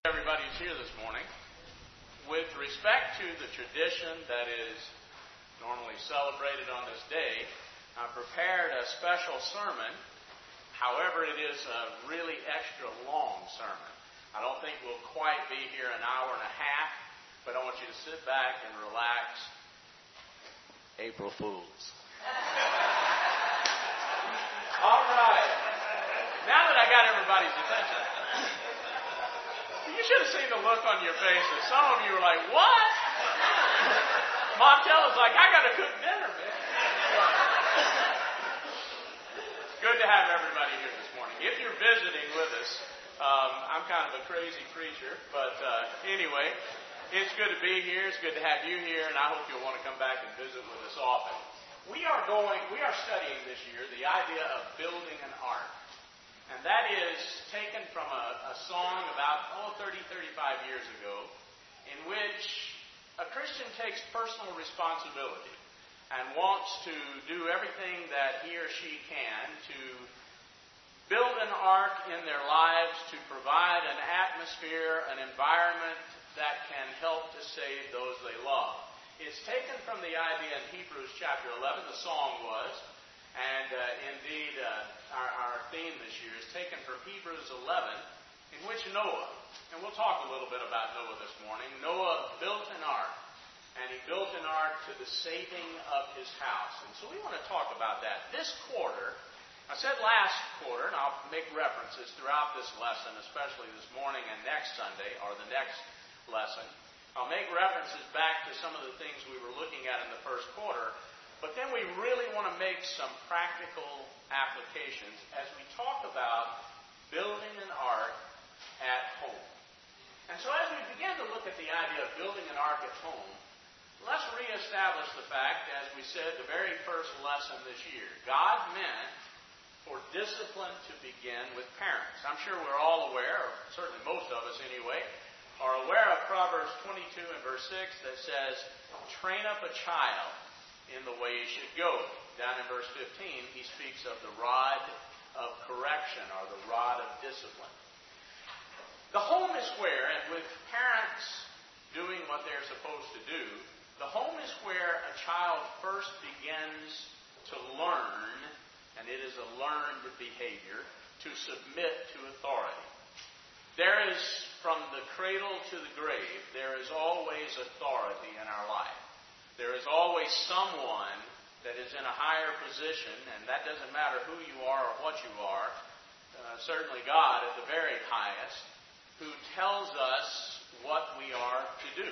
Everybody's here this morning. With respect to the tradition that is normally celebrated on this day, I prepared a special sermon. However, it is a really extra long sermon. I don't think we'll quite be here an hour and a half, but I want you to sit back and relax. April Fools. All right. Now that I got everybody's attention, you should have seen the look on your faces. Some of you were like, what? Montella's like, I got to cook dinner, man. It's good to have everybody here this morning. If you're visiting with us, I'm kind of a crazy preacher, but anyway, it's good to be here. It's good to have you here, and I hope you'll want to come back and visit with us often. We are studying this year the idea of building an ark. And that is taken from a song about 35 years ago, in which a Christian takes personal responsibility and wants to do everything that he or she can to build an ark in their lives to provide an atmosphere, an environment that can help to save those they love. It's taken from the idea in Hebrews chapter 11, the song was, and indeed, our theme this year is taken from Hebrews 11, in which Noah, and we'll talk a little bit about Noah this morning. Noah built an ark, and he built an ark to the saving of his house. And so we want to talk about that. This quarter, I said last quarter, and I'll make references throughout this lesson, especially this morning and next Sunday, or the next lesson. I'll make references back to some of the things we were looking at in the first quarter. But then we really want to make some practical applications as we talk about building an ark at home. And so as we begin to look at the idea of building an ark at home, let's reestablish the fact, as we said the very first lesson this year, God meant for discipline to begin with parents. I'm sure we're all aware, or certainly most of us anyway, are aware of Proverbs 22 and verse 6 that says, train up a child in the way he should go. Down in verse 15, he speaks of the rod of correction, or the rod of discipline. The home is where, and with parents doing what they're supposed to do, the home is where a child first begins to learn, and it is a learned behavior, to submit to authority. There is, from the cradle to the grave, there is always authority in our life. There is always someone that is in a higher position, and that doesn't matter who you are or what you are, certainly God at the very highest, who tells us what we are to do.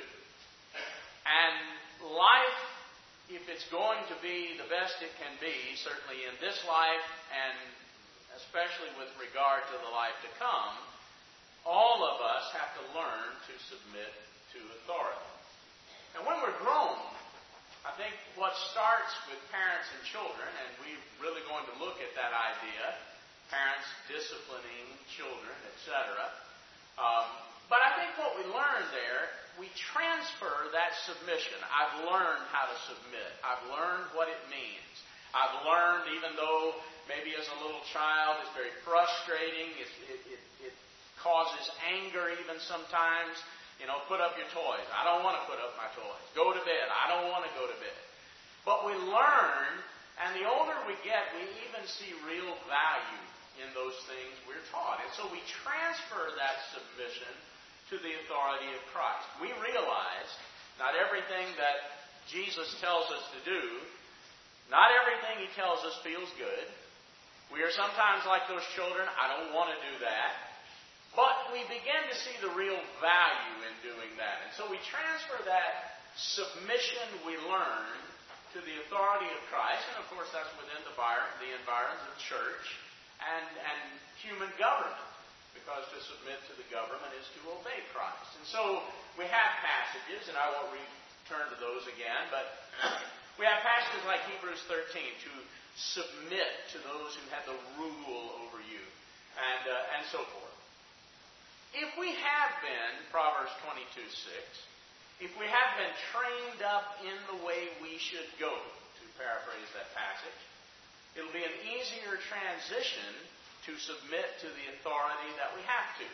And life, if it's going to be the best it can be, certainly in this life, and especially with regard to the life to come, all of us have to learn to submit to authority. And when we're grown, I think what starts with parents and children, and we're really going to look at that idea, parents disciplining children, etc. But I think what we learn there, we transfer that submission. I've learned how to submit. I've learned what it means. I've learned, even though maybe as a little child it's very frustrating, it causes anger even sometimes. Put up your toys. I don't want to put up my toys. Go to bed. I don't want to go to bed. But we learn, and the older we get, we even see real value in those things we're taught. And so we transfer that submission to the authority of Christ. We realize not everything that Jesus tells us to do, not everything he tells us feels good. We are sometimes like those children. I don't want to do that. But we begin to see the real value in doing that. And so we transfer that submission we learn to the authority of Christ. And of course that's within the environs of church and human government. Because to submit to the government is to obey Christ. And so we have passages, and I won't return to those again, but we have passages like Hebrews 13 to submit to those who have the rule over you, and so forth. If we have been, Proverbs 22:6, if we have been trained up in the way we should go, to paraphrase that passage, it'll be an easier transition to submit to the authority that we have to.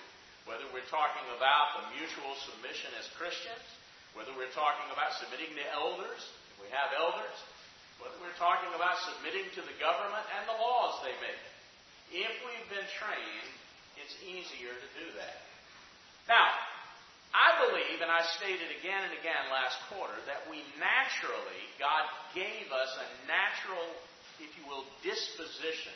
whether we're talking about the mutual submission as Christians, whether we're talking about submitting to elders, if we have elders, whether we're talking about submitting to the government and the laws they make. If we've been trained, it's easier to do that. Now, I believe, and I stated again and again last quarter, that we naturally, God gave us a natural, if you will, disposition,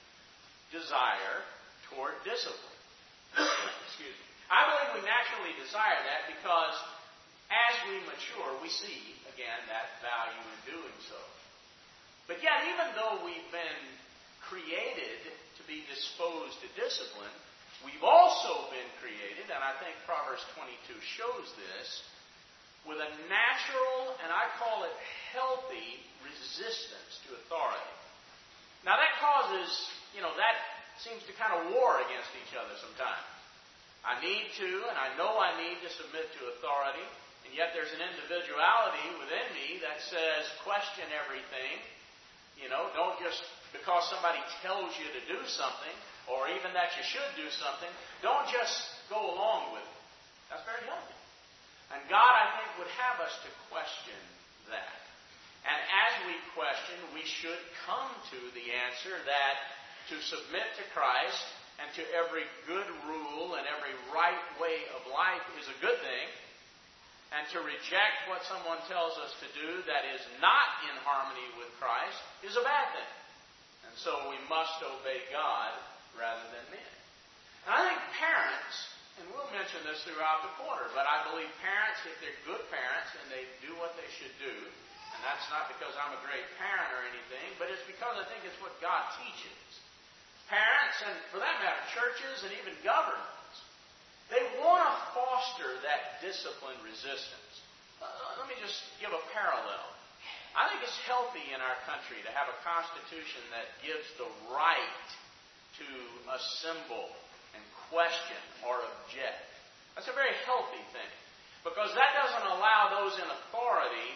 desire toward discipline. Excuse me. I believe we naturally desire that because as we mature, we see, again, that value in doing so. But yet, even though we've been created to be disposed to discipline, we've also been created, and I think Proverbs 22 shows this, with a natural, and I call it healthy, resistance to authority. Now that causes, that seems to kind of war against each other sometimes. I need to, and I know I need to submit to authority, and yet there's an individuality within me that says, question everything. Don't just, because somebody tells you to do something, or even that you should do something, don't just go along with it. That's very healthy. And God, I think, would have us to question that. And as we question, we should come to the answer that to submit to Christ and to every good rule and every right way of life is a good thing. And to reject what someone tells us to do that is not in harmony with Christ is a bad thing. And so we must obey God rather than men. And I think parents, and we'll mention this throughout the quarter, but I believe parents, if they're good parents and they do what they should do, and that's not because I'm a great parent or anything, but it's because I think it's what God teaches. Parents, and for that matter, churches and even governments, they want to foster that discipline resistance. Let me just give a parallel. I think it's healthy in our country to have a constitution that gives the right to assemble and question or object. That's a very healthy thing. Because that doesn't allow those in authority,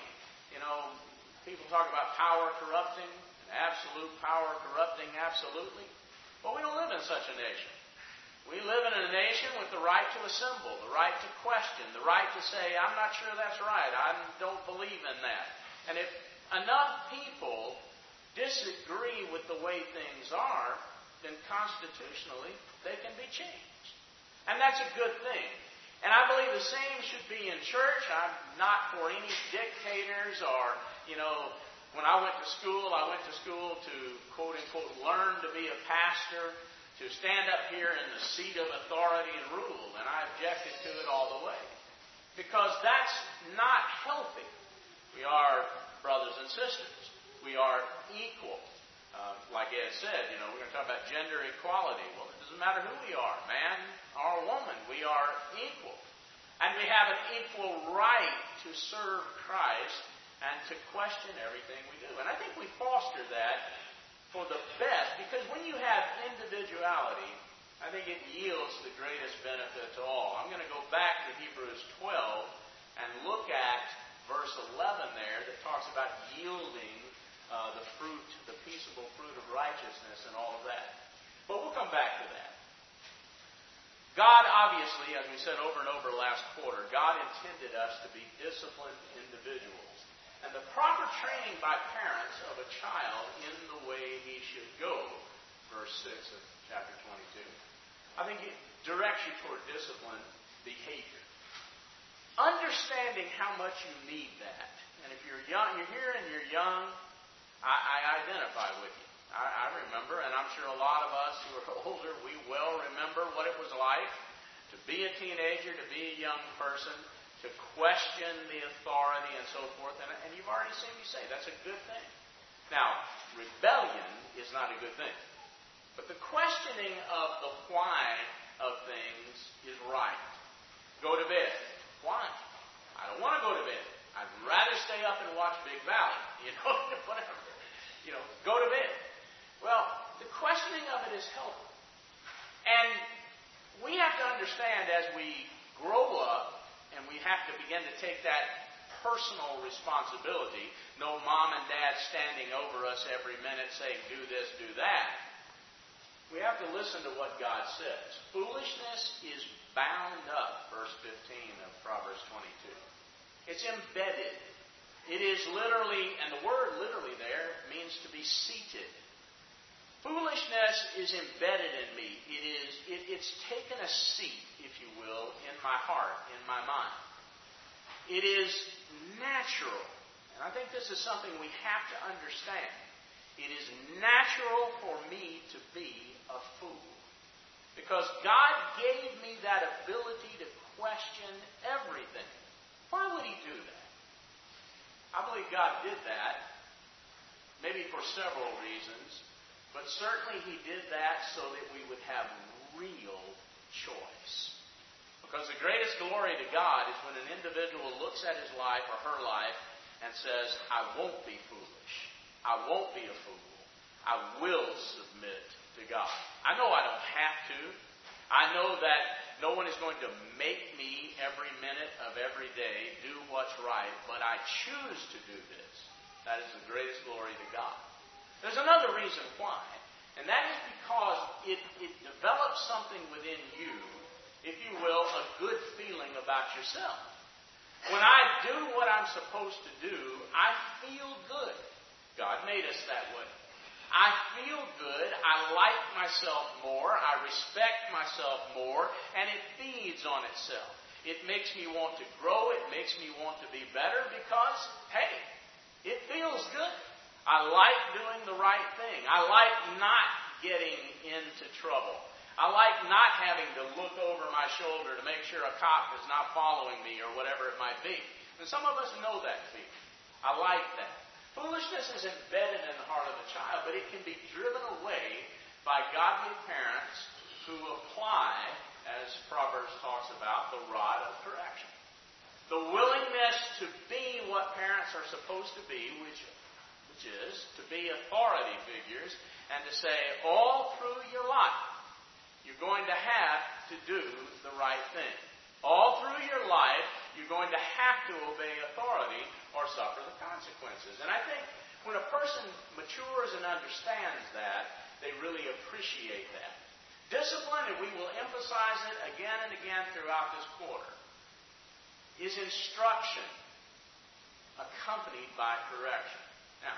people talk about power corrupting, and absolute power corrupting absolutely. But we don't live in such a nation. We live in a nation with the right to assemble, the right to question, the right to say, I'm not sure that's right, I don't believe in that. And if enough people disagree with the way things are, then constitutionally they can be changed. And that's a good thing. And I believe the same should be in church. I'm not for any dictators or, when I went to school to, quote unquote, learn to be a pastor, to stand up here in the seat of authority and rule. And I objected to it all the way. Because that's not healthy. We are brothers and sisters. We are equal. Like Ed said, we're going to talk about gender equality. Well, it doesn't matter who we are, man or woman. We are equal. And we have an equal right to serve Christ and to question everything we do. And I think we foster that for the best, because when you have individuality, I think it yields the greatest benefit to all. I'm going to go back to Hebrews 12 and look at verse 11 there that talks about yielding the fruit, the peaceable fruit of righteousness and all of that. But we'll come back to that. God, obviously, as we said over and over last quarter, God intended us to be disciplined individuals. And the proper training by parents of a child in the way he should go, verse 6 of chapter 22, I think it directs you toward disciplined behavior. Understanding how much you need that. And if you're young, you're here and you're young, I identify with you. I remember, and I'm sure a lot of us who are older, we well remember what it was like to be a teenager, to be a young person, to question the authority and so forth. And you've already seen me say that's a good thing. Now, rebellion is not a good thing. But the questioning of the why of things is right. Go to bed. Why? I don't want to go to bed. I'd rather stay up and watch Big Valley. Whatever. Go to bed. Well, the questioning of it is helpful. And we have to understand as we grow up and we have to begin to take that personal responsibility, no mom and dad standing over us every minute saying, do this, do that. we have to listen to what God says. Foolishness is bound up, verse 15 of Proverbs 22. It's embedded. It is literally, and the word literally there means to be seated. Foolishness is embedded in me. It's taken a seat, if you will, in my heart, in my mind. It is natural. And I think this is something we have to understand. It is natural for me to be a fool. Because God gave me that ability to question everything. Why would He do that? I believe God did that, maybe for several reasons, but certainly He did that so that we would have real choice. Because the greatest glory to God is when an individual looks at his life or her life and says, I won't be foolish. I won't be a fool. I will submit to God. I know I don't have to. I know that no one is going to make me every minute of every day do what's right, but I choose to do this. That is the greatest glory to God. There's another reason why, and that is because it develops something within you, if you will, a good feeling about yourself. When I do what I'm supposed to do, I feel good. God made us that way. I feel good. I like myself more. I respect myself more. And it feeds on itself. It makes me want to grow. It makes me want to be better because, hey, it feels good. I like doing the right thing. I like not getting into trouble. I like not having to look over my shoulder to make sure a cop is not following me or whatever it might be. And some of us know that feeling. I like that. Foolishness is embedded in the heart of the child, but it can be driven away by godly parents who apply, as Proverbs talks about, the rod of correction. The willingness to be what parents are supposed to be, which is to be authority figures, and to say, all through your life, you're going to have to do the right thing. All through your life, you're going to have to obey authority or suffer the consequences. And I think when a person matures and understands that, they really appreciate that. Discipline, and we will emphasize it again and again throughout this quarter, is instruction accompanied by correction. Now,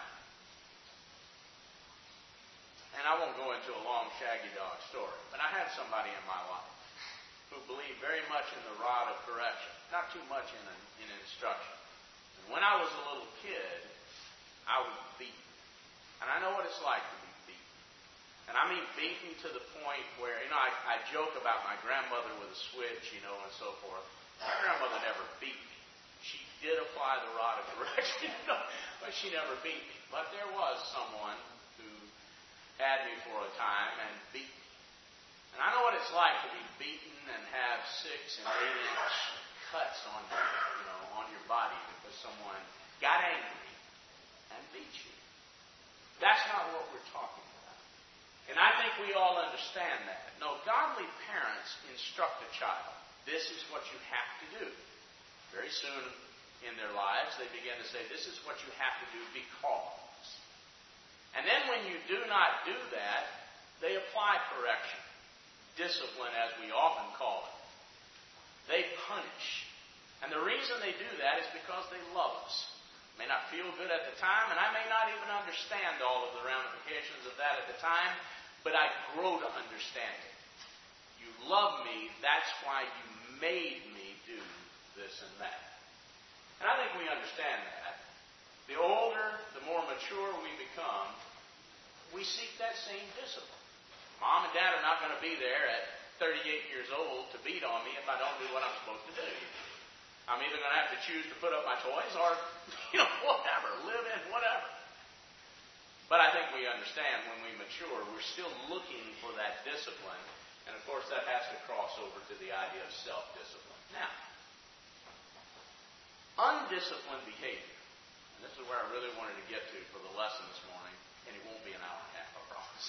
and I won't go into a long shaggy dog story, but I had somebody in my life who believed very much in the rod of correction, not too much in instruction. And when I was a little kid, I was beaten. And I know what it's like to be beaten. And I mean beaten to the point where, I joke about my grandmother with a switch, and so forth. My grandmother never beat me. She did apply the rod of correction, but she never beat me. But there was someone who had me for a time and beat me. And I know what it's like to be beaten and have 6 and 8 inch cuts on your body because someone got angry and beat you. That's not what we're talking about. And I think we all understand that. No, godly parents instruct a child. This is what you have to do. Very soon in their lives, they begin to say, this is what you have to do because. And then when you do not do that, they apply correction. Discipline, as we often call it. They punish. And the reason they do that is because they love us. It may not feel good at the time, and I may not even understand all of the ramifications of that at the time, but I grow to understand it. You love me, that's why you made me do this and that. And I think we understand that. The older, the more mature we become, we seek that same discipline. Mom and Dad are not going to be there at 38 years old to beat on me if I don't do what I'm supposed to do. I'm either going to have to choose to put up my toys or, whatever, live in whatever. But I think we understand when we mature, we're still looking for that discipline. And of course, that has to cross over to the idea of self-discipline. Now, undisciplined behavior. And this is where I really wanted to get to for the lesson this morning. And it won't be an hour and a half, I promise.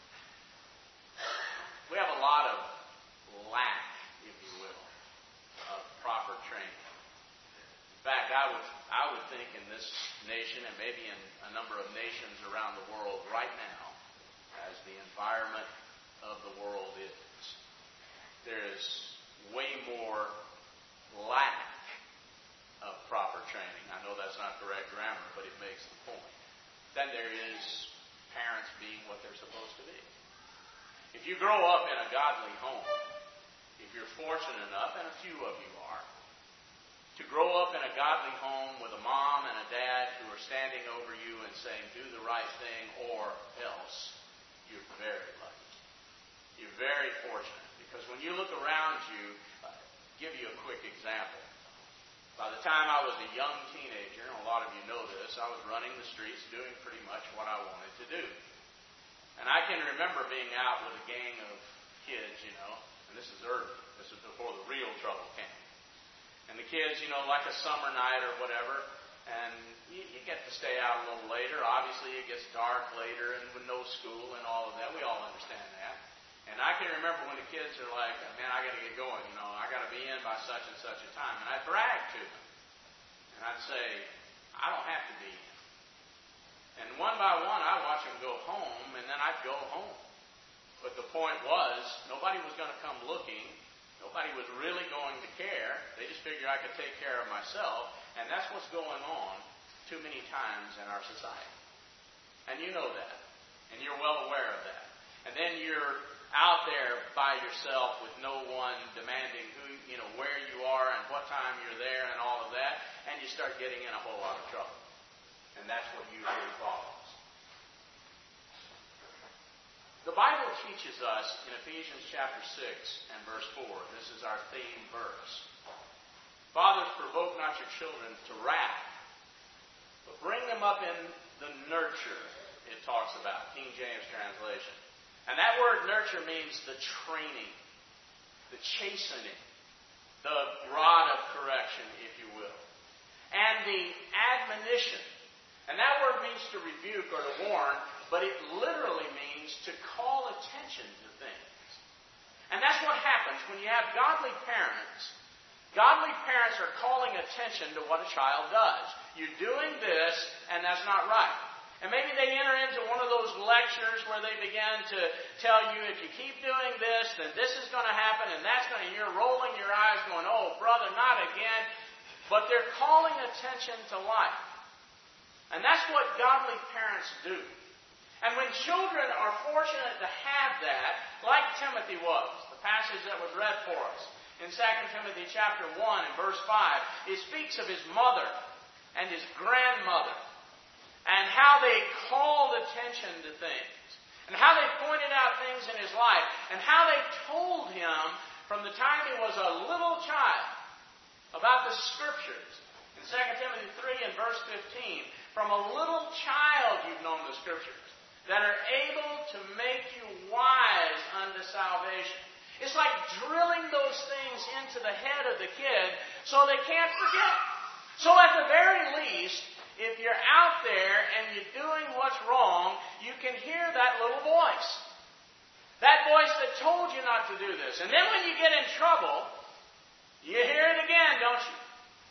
We have a lot of lack, if you will, of proper training. In fact, I would think in this nation and maybe in a number of nations around the world right now, as the environment of the world is. There is way more lack of proper training. I know that's not correct grammar, but it makes the point. Then there is parents being what they're supposed to be. If you grow up in a godly home, if you're fortunate enough, and a few of you are, to grow up in a godly home with a mom and a dad who are standing over you and saying, do the right thing or else, you're very lucky. You're very fortunate. Because when you look around you, give you a quick example. By the time I was a young teenager, and a lot of you know this, I was running the streets doing pretty much what I wanted to do. And I can remember being out with a gang of kids, and this is early. This is before the real trouble came. And the kids, like a summer night or whatever, and you get to stay out a little later. Obviously, it gets dark later and with no school and all of that. We all understand that. And I can remember when the kids are like, man, I got to get going. I got to be in by such and such a time. And I'd brag to them. And I'd say, I don't have to be in. And one by one, I'd watch them go home, and then I'd go home. But the point was, nobody was going to come looking. Nobody was really going to care. They just figured I could take care of myself. And that's what's going on too many times in our society. And you know that. And you're well aware of that. And then you're out there by yourself with no one demanding where you are and what time you're there and all of that. And you start getting in a whole lot of trouble. And that's what usually follows. The Bible teaches us in Ephesians chapter 6 and verse 4, this is our theme verse. Fathers, provoke not your children to wrath, but bring them up in the nurture, it talks about, King James translation. And that word nurture means the training, the chastening, the rod of correction, if you will. And the admonition. And that word means to rebuke or to warn, but it literally means to call attention to things. And that's what happens when you have godly parents. Godly parents are calling attention to what a child does. You're doing this, and that's not right. And maybe they enter into one of those lectures where they begin to tell you, if you keep doing this, then this is going to happen, and that's going to, you're rolling your eyes going, oh, brother, not again. But they're calling attention to life. And that's what godly parents do. And when children are fortunate to have that, like Timothy was, the passage that was read for us, in 2 Timothy chapter 1 and verse 5, it speaks of his mother and his grandmother, and how they called attention to things, and how they pointed out things in his life, and how they told him from the time he was a little child about the Scriptures. In 2 Timothy 3 and verse 15, from a little child you've known the Scriptures, that are able to make you wise unto salvation. It's like drilling those things into the head of the kid so they can't forget. So at the very least, if you're out there and you're doing what's wrong, you can hear that little voice. That voice that told you not to do this. And then when you get in trouble, you hear it again, don't you?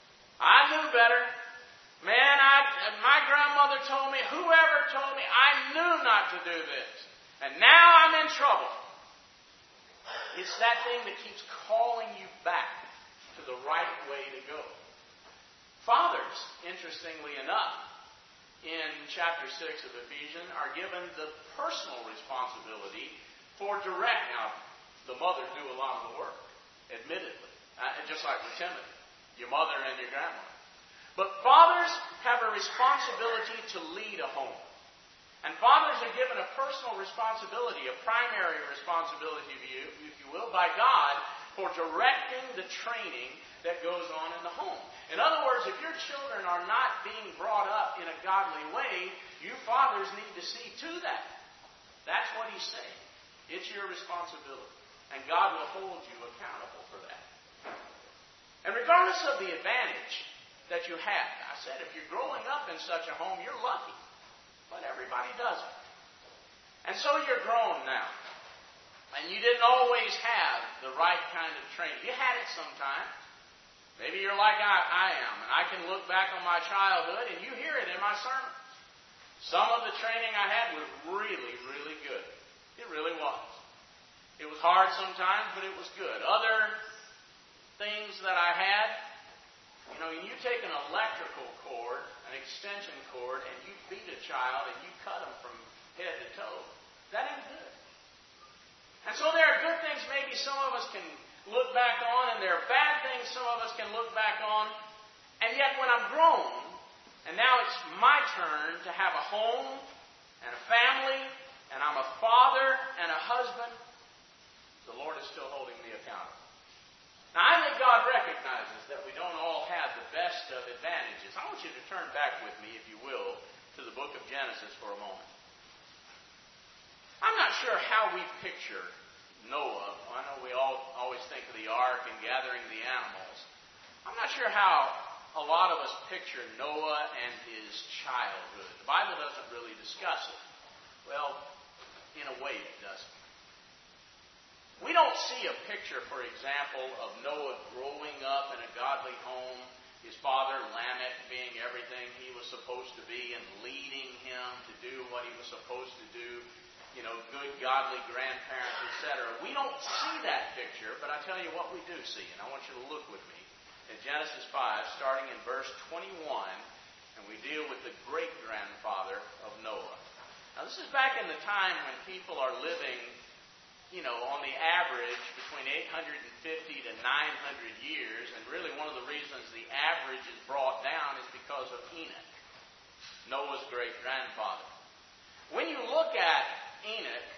I knew better. Man, my grandmother told me, whoever told me, I knew not to do this. And now I'm in trouble. It's that thing that keeps calling you back to the right way to go. Fathers, interestingly enough, in chapter 6 of Ephesians, are given the personal responsibility for direct. Now, the mothers do a lot of the work, admittedly. Just like with Timothy, your mother and your grandmother. But fathers have a responsibility to lead a home. And fathers are given a personal responsibility, a primary responsibility, if you will, by God for directing the training that goes on in the home. In other words, if your children are not being brought up in a godly way, you fathers need to see to that. That's what he's saying. It's your responsibility. And God will hold you accountable for that. And regardless of the advantage that you have, I said, if you're growing up in such a home, you're lucky. But everybody doesn't. And so you're grown now. And you didn't always have the right kind of training. You had it sometimes. Maybe you're like I am. And I can look back on my childhood and you hear it in my sermons. Some of the training I had was really, really good. It really was. It was hard sometimes, but it was good. Other things that I had, you take an electrical cord, an extension cord, and you beat a child and you cut them from head to toe. That ain't good. And so there are good things maybe some of us can look back on, and there are bad things some of us can look back on. And yet when I'm grown, and now it's my turn to have a home and a family, and I'm a father and a husband, the Lord is still holding me accountable. Now, I think God recognizes that we don't all have the best of advantages. I want you to turn back with me, if you will, to the book of Genesis for a moment. I'm not sure how we picture Noah. I know we all always think of the ark and gathering the animals. I'm not sure how a lot of us picture Noah and his childhood. The Bible doesn't really discuss it. Well, in a way it doesn't. We don't see a picture, for example, of Noah growing up in a godly home, his father Lamech being everything he was supposed to be and leading him to do what he was supposed to do, good godly grandparents, etc. We don't see that picture, but I tell you what we do see, and I want you to look with me at Genesis 5, starting in verse 21, and we deal with the great-grandfather of Noah. Now, this is back in the time when people are living on the average between 850 to 900 years, and really one of the reasons the average is brought down is because of Enoch, Noah's great-grandfather. When you look at Enoch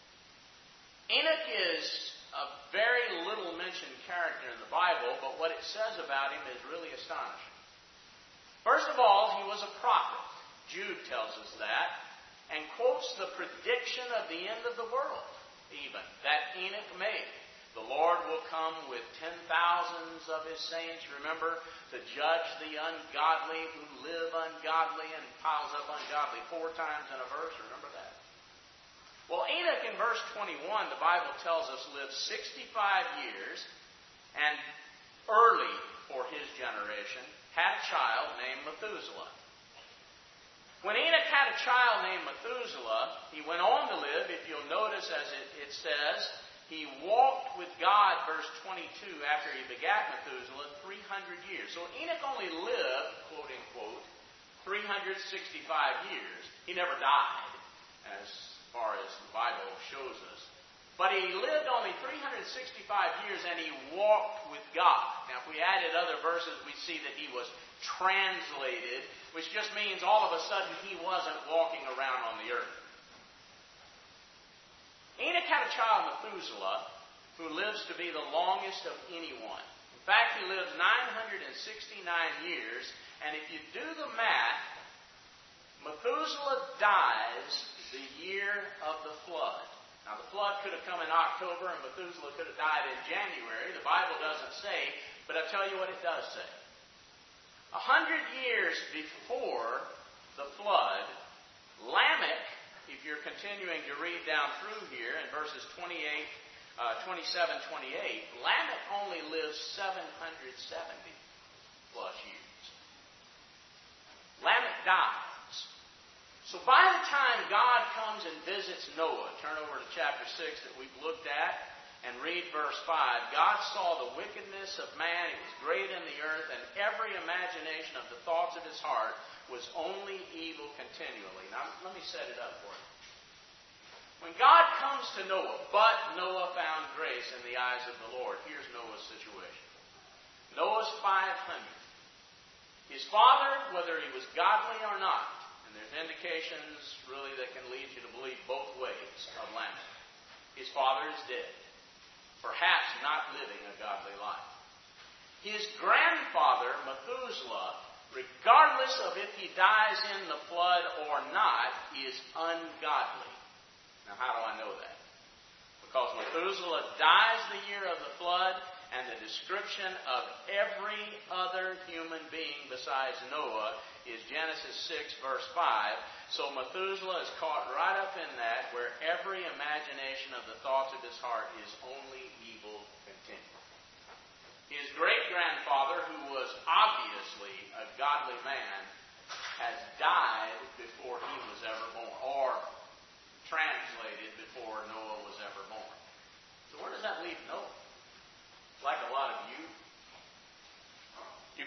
is a very little mentioned character in the Bible, but what it says about him is really astonishing. First of all, he was a prophet. Jude tells us that, and quotes the prediction of the end of the world. Even that Enoch made. The Lord will come with 10,000s of His saints, remember, to judge the ungodly who live ungodly and piles up ungodly 4 times in a verse. Remember that? Well, Enoch in verse 21, the Bible tells us, lived 65 years, and early for his generation, had a child named Methuselah. When Enoch had a child named Methuselah, he went on to live, if you'll notice as it says, he walked with God, verse 22, after he begat Methuselah, 300 years. So Enoch only lived, quote unquote, 365 years. He never died, as far as the Bible shows us. But he lived only 365 years, and he walked with God. Now, if we added other verses, we see that he was translated, which just means all of a sudden he wasn't walking around on the earth. Enoch had a child, Methuselah, who lives to be the longest of anyone. In fact, he lives 969 years, and if you do the math, Methuselah dies the year of the flood. Now, the flood could have come in October, and Methuselah could have died in January. The Bible doesn't say, but I'll tell you what it does say. 100 years before the flood, Lamech, if you're continuing to read down through here in verses 27, 28, Lamech only lives 770 plus years. Lamech dies. So by the time God comes and visits Noah, turn over to chapter 6 that we've looked at, and read verse 5. God saw the wickedness of man, it was great in the earth, and every imagination of the thoughts of his heart was only evil continually. Now, let me set it up for you. When God comes to Noah, but Noah found grace in the eyes of the Lord, here's Noah's situation. Noah's 500. His father, whether he was godly or not, and there's indications really that can lead you to believe both ways of Lamech. His father is dead, perhaps not living a godly life. His grandfather, Methuselah, regardless of if he dies in the flood or not, is ungodly. Now, how do I know that? Because Methuselah dies the year of the flood, and the description of every other human being besides Noah is Genesis 6, verse 5. So Methuselah is caught right up in that, where every imagination of the thoughts of his heart is only evil continually. His great-grandfather, who was obviously a godly man, has died before he was ever born, or translated before Noah was ever born.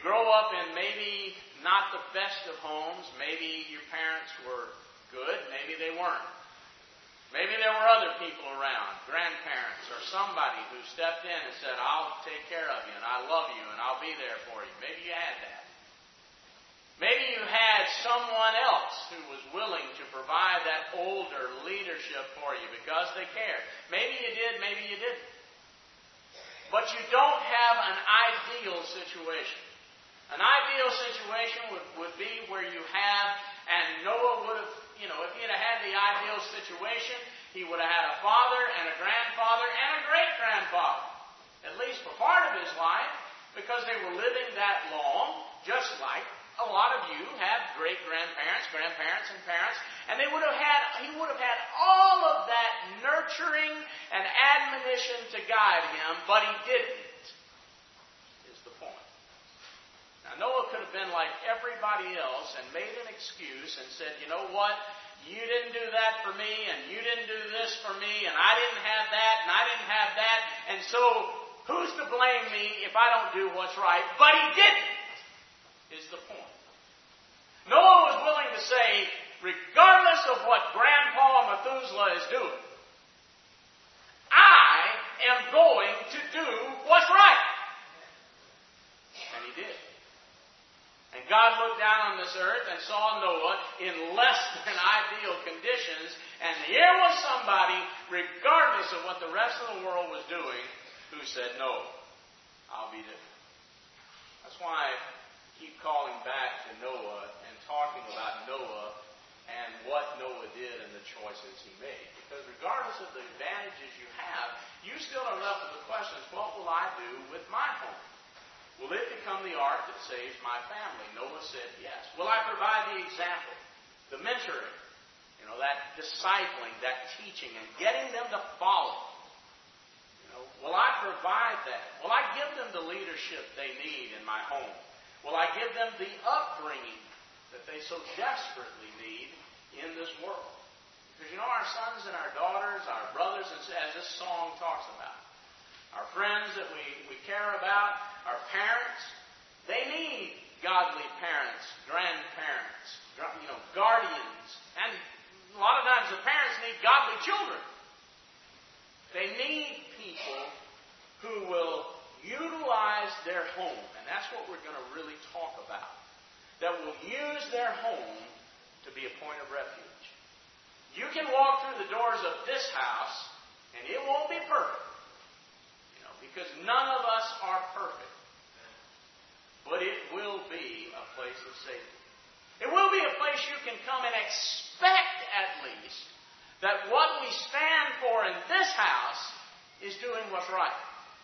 grow up in maybe not the best of homes. Maybe your parents were good. Maybe they weren't. Maybe there were other people around, grandparents or somebody who stepped in and said, I'll take care of you and I love you and I'll be there for you. Maybe you had that. Maybe you had someone else who was willing to provide that older leadership for you because they cared. Maybe you did, maybe you didn't. But you don't have an ideal situation. An ideal situation would be where you have, and Noah would have, if he'd have had the ideal situation, he would have had a father and a grandfather and a great-grandfather, at least for part of his life, because they were living that long, just like a lot of you have great-grandparents, grandparents, and parents, and he would have had all of that nurturing and admonition to guide him, but he didn't, is the point. Now, Noah could have been like everybody else and made an excuse and said, you know what, you didn't do that for me, and you didn't do this for me, and I didn't have that, and I didn't have that, and so who's to blame me if I don't do what's right? But he didn't, is the point. Noah was willing to say, regardless of what Grandpa Methuselah is doing, I am going to do what's right. And he did. And God looked down on this earth and saw Noah in less than ideal conditions, and here was somebody, regardless of what the rest of the world was doing, who said, no, I'll be different. That's why I keep calling back to Noah and talking about Noah and what Noah did and the choices he made. Because regardless of the advantages you have, you still are left with the questions, what will I do with my home? Will it become the ark that saves my family? Noah said yes. Will I provide the example, the mentoring, that discipling, that teaching, and getting them to follow? Will I provide that? Will I give them the leadership they need in my home? Will I give them the upbringing that they so desperately need in this world? Because our sons and our daughters, our brothers, as this song talks about, our friends that we care about, our parents, they need godly parents, grandparents, guardians. And a lot of times the parents need godly children. They need people who will utilize their home. And that's what we're going to really talk about. That will use their home to be a point of refuge. You can walk through the doors of this house, and it won't be perfect. Because none of us are perfect. But it will be a place of safety. It will be a place you can come and expect, at least, that what we stand for in this house is doing what's right.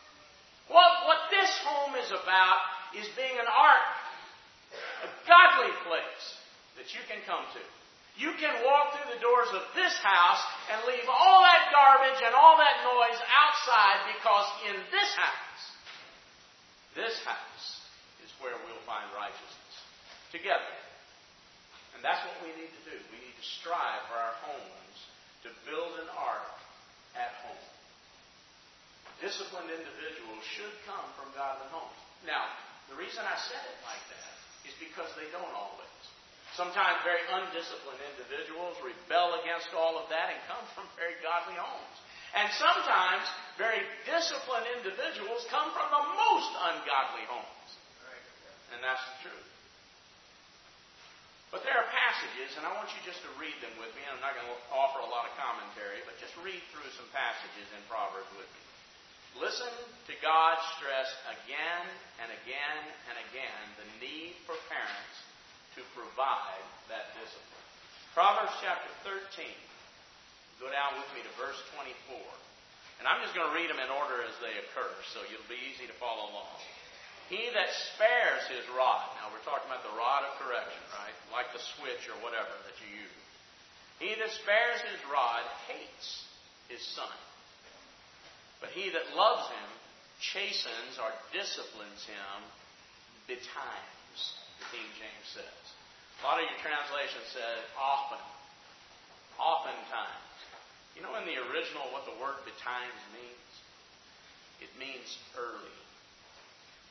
What this home is about is being an ark, a godly place that you can come to. You can walk through the doors of this house and leave all that garbage and all that noise outside, because in this house is where we'll find righteousness together. And that's what we need to do. We need to strive for our homes to build an ark at home. Disciplined individuals should come from godly homes. Now, the reason I said it like that is because they don't always. Sometimes very undisciplined individuals rebel against all of that and come from very godly homes. And sometimes very disciplined individuals come from the most ungodly homes. And that's the truth. But there are passages, and I want you just to read them with me. I'm not going to offer a lot of commentary, but just read through some passages in Proverbs with me. Listen to God stress again and again and again the need for parents to provide that discipline. Proverbs chapter 13. Go down with me to verse 24. And I'm just going to read them in order as they occur, so it'll be easy to follow along. He that spares his rod. Now we're talking about the rod of correction, right? Like the switch or whatever that you use. He that spares his rod hates his son. But he that loves him chastens or disciplines him betimes, the King James says. A lot of your translations said often. Oftentimes. You know in the original what the word betimes means? It means early.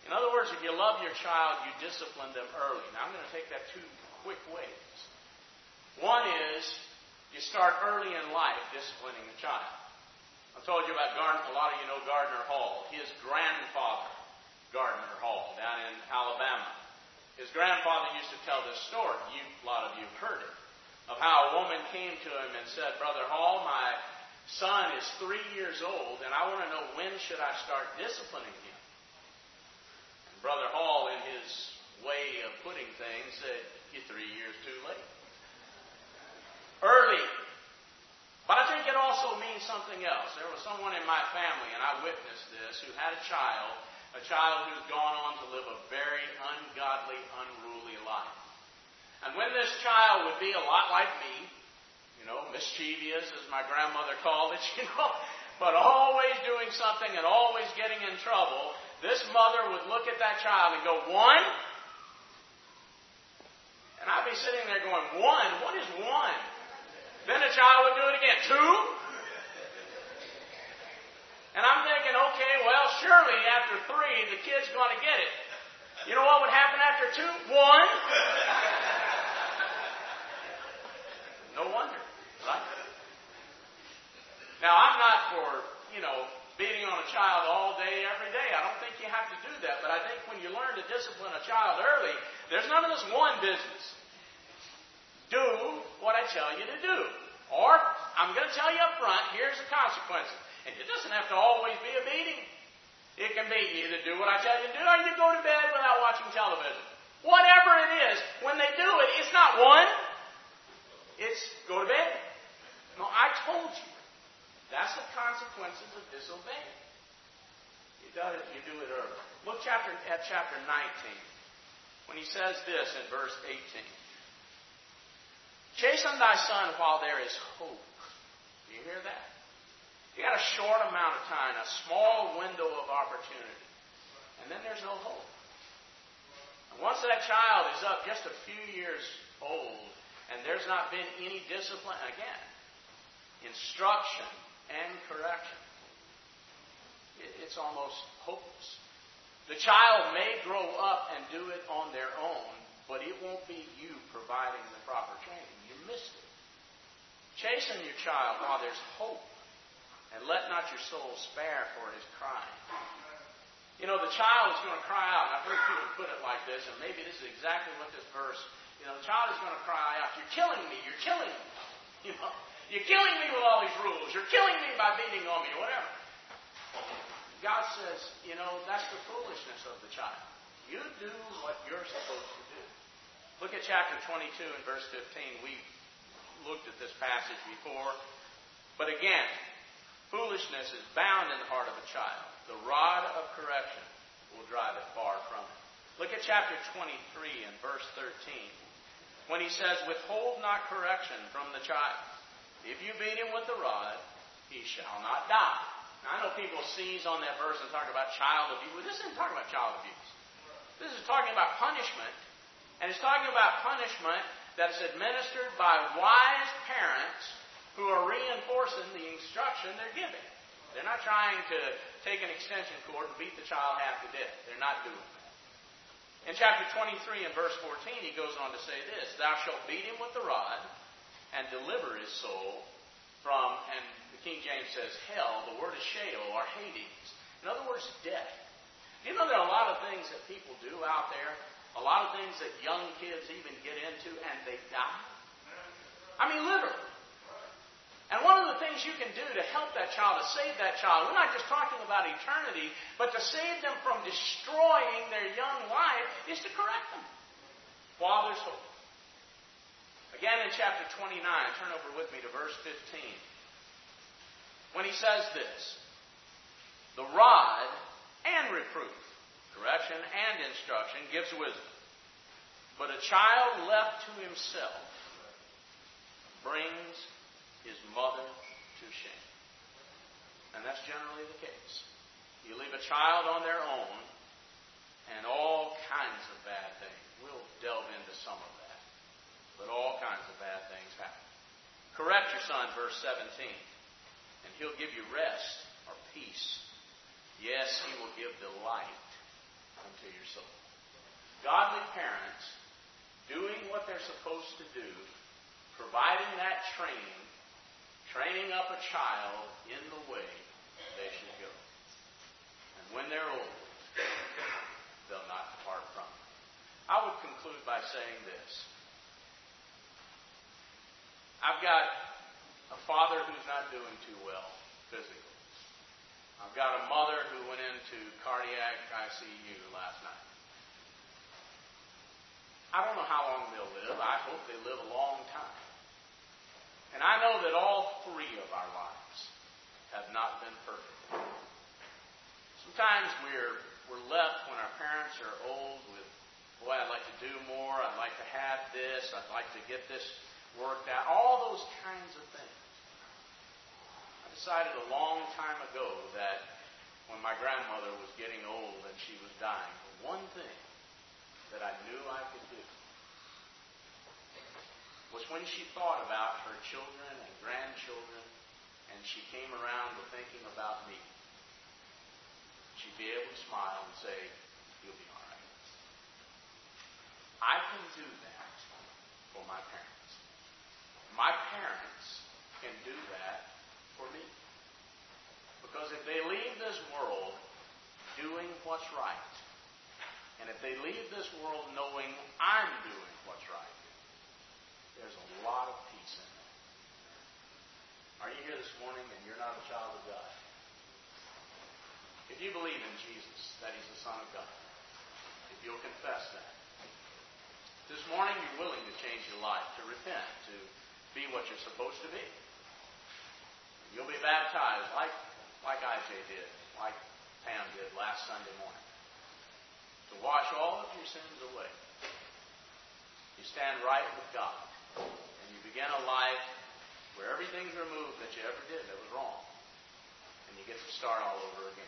In other words, if you love your child, you discipline them early. Now, I'm going to take that two quick ways. One is you start early in life disciplining the child. I told you about Gardner. A lot of you know Gardner Hall. His grandfather, Gardner Hall, down in Alabama. His grandfather used to tell this story. A lot of you have heard it. Of how a woman came to him and said, Brother Hall, my son is 3 years old, and I want to know when should I start disciplining him. And Brother Hall, in his way of putting things, said, you're 3 years too late. Early. But I think it also means something else. There was someone in my family, and I witnessed this, who had a child who's gone on to live a very ungodly, unruly life. And when this child would be a lot like me, mischievous, as my grandmother called it, but always doing something and always getting in trouble, this mother would look at that child and go, 1? And I'd be sitting there going, 1? What is 1? Then the child would do it again. 2? And I'm thinking, okay, well, surely after 3, the kid's going to get it. You know what would happen after 2? 1? No wonder, right? Now, I'm not for, beating on a child all day, every day. I don't think you have to do that. But I think when you learn to discipline a child early, there's none of this 1 business. Do what I tell you to do. Or, I'm going to tell you up front, here's the consequences. And it doesn't have to always be a beating. It can be either do what I tell you to do, or you go to bed without watching television. Whatever it is, when they do it, it's not 1. It's go to bed. No, I told you. That's the consequences of disobeying. You do it early. Look at chapter 19. When he says this in verse 18. Chasten thy son while there is hope. Do you hear that? You got a short amount of time, a small window of opportunity. And then there's no hope. And once that child is up just a few years old, and there's not been any discipline, again, instruction and correction, it's almost hopeless. The child may grow up and do it on their own, but it won't be you providing the proper training. You missed it. Chasten your child while there's hope, and let not your soul spare for his crying. The child is going to cry out, and I've heard people put it like this, and maybe this is exactly what this verse, the child is going to cry out, you're killing me, you're killing me. You're killing me with all these rules. You're killing me by beating on me, or whatever. God says, that's the foolishness of the child. You do what you're supposed to do. Look at chapter 22 and verse 15. We've looked at this passage before. But again, foolishness is bound in the heart of a child. The rod of correction will drive it far from it. Look at chapter 23 and verse 13. When he says, withhold not correction from the child. If you beat him with the rod, he shall not die. Now, I know people seize on that verse and talk about child abuse. Well, this isn't talking about child abuse. This is talking about punishment. And it's talking about punishment that is administered by wise parents who are reinforcing the instruction they're giving. They're not trying to take an extension cord and beat the child half to death. They're not doing that. In chapter 23 and verse 14, he goes on to say this, thou shalt beat him with the rod and deliver his soul from, and the King James says hell, the word is Sheol or Hades. In other words, death. You know there are a lot of things that people do out there, a lot of things that young kids even get into, and they die. I mean, literally. And one of the things you can do to help that child, to save that child, we're not just talking about eternity, but to save them from destroying their young life, is to correct them while there's hope. Again in chapter 29, turn over with me to verse 15. When he says this, the rod and reproof, correction and instruction, gives wisdom. But a child left to himself brings his mother to shame. And that's generally the case. You leave a child on their own, and all kinds of bad things. We'll delve into some of that. But all kinds of bad things happen. Correct your son, verse 17, and he'll give you rest or peace. Yes, he will give delight unto your soul. Godly parents doing what they're supposed to do, providing that training up a child in the way they should go. And when they're old, they'll not depart from it. I would conclude by saying this. I've got a father who's not doing too well physically. I've got a mother who went into cardiac ICU last night. I don't know how long they'll live. I hope they live a long time. And I know that all three of our lives have not been perfect. Sometimes we're left when our parents are old with, boy, I'd like to do more. I'd like to have this. I'd like to get this worked out. All those kinds of things. I decided a long time ago that when my grandmother was getting old and she was dying, the one thing that I knew I could do was when she thought about her children and grandchildren and she came around to thinking about me, she'd be able to smile and say, you'll be all right. I can do that for my parents. My parents can do that for me. Because if they leave this world doing what's right, and if they leave this world knowing I'm doing what's right, there's a lot of peace in that. Are you here this morning and you're not a child of God? If you believe in Jesus, that He's the Son of God, if you'll confess that, this morning you're willing to change your life, to repent, to be what you're supposed to be. You'll be baptized like IJ did, like Pam did last Sunday morning, to wash all of your sins away. You stand right with God, and you begin a life where everything's removed that you ever did that was wrong, and you get to start all over again.